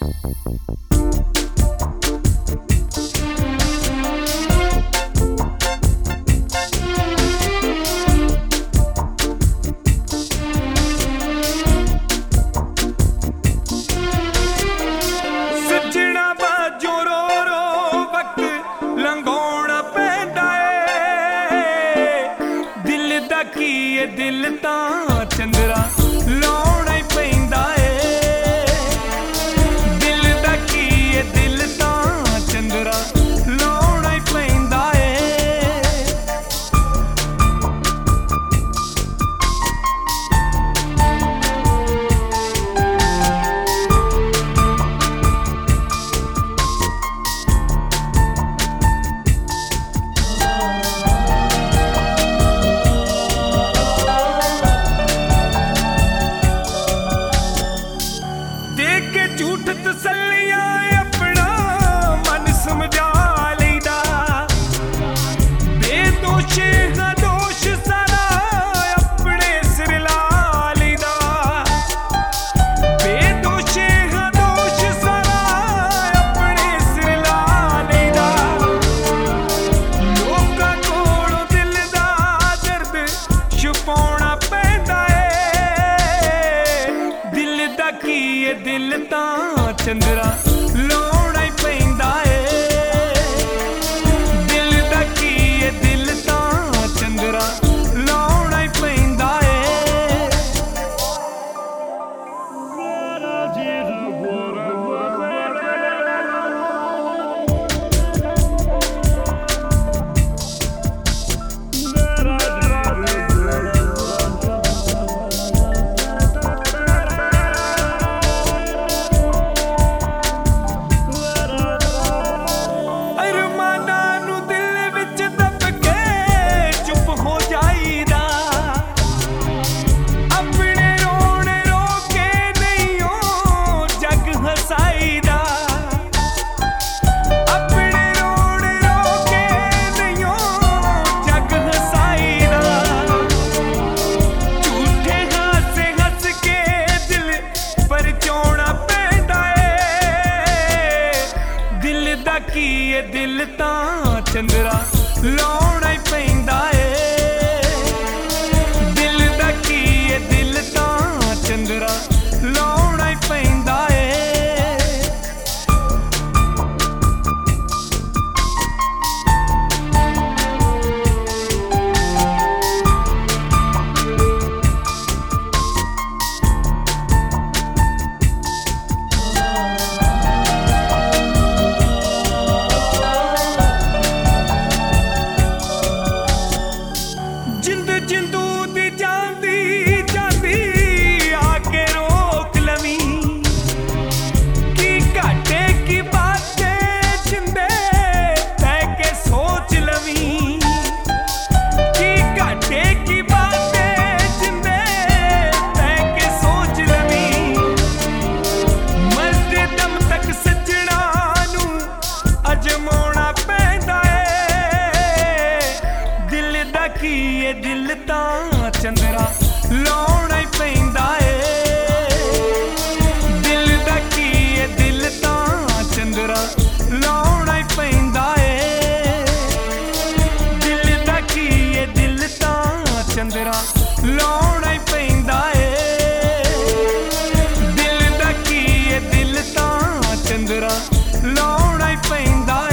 दिल तां चंदरा लाउणा ही पैंदा ए। दिल दा की ए दिल तां चंदरा लाउणा ही पैंदा ए। झूठ तसल्लियां अपना मन समझा लैदा, बेदोष दोष सारा अपने सिर ला लैदा। बेदोष दोष सारा अपने सिर ला लैदा। लोकां कोलों दिल दा दर्द छुपाउणा पैंदा ए। दिल दा की ए दिल तां चंदरा लाउणा ही पैंदा ए। दिल दा की ए दिल तां चंदरा लाउणा ही पैंदा ए। की ए दिल तां चंदरा लाउणा ही पैंदा ए। दिल दा की ए दिल तां चंदरा लाउणा ही पैंदा ए। जिंदू दी जांदी जांदी आके रोक लवी, की घाटे की बातें जिंदे तै के सोच लवी। की घाटे की बातें जिंदे तै के सोच लवी। मरदे दम तक सजना नू अजमाउणा पैंदा ए। दिल दा की ए दिल तां चंदरा लाउणा ही पैंदा ए। दिल दा की ए दिल तां चंदरा लाउणा ही पैंदा ए। दिल दा की ए दिल तां चंदरा लाउणा ही पैंदा ए। दिल दा की ए दिल तां चंदरा लाउणा ही पैंदा